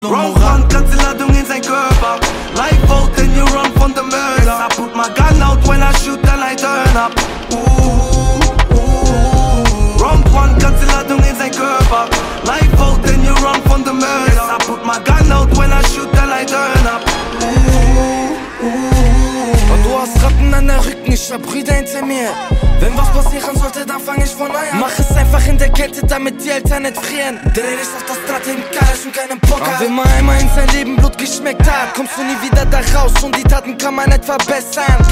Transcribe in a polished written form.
Round one, ganze Ladung in sein Körper. Life out, then you run from the murder. I put my gun out when I shoot, then I turn up. Round one, ganze Ladung in sein Körper. Life out, then you run from the murder. I put my gun out when I shoot, then I turn up. Und du hast Ratten an der Rücken, ich hab Brüder hinter mir. Wenn was passieren sollte, dann fang ich von neu an. Mach es einfach in der Kälte, damit die Eltern nicht frieren. Dreh dich auf das Draht im Garage und keinen Poker. Wenn man einmal in sein Leben Blut geschmeckt hat, kommst du nie wieder da raus und die Taten kann man nicht verbessern.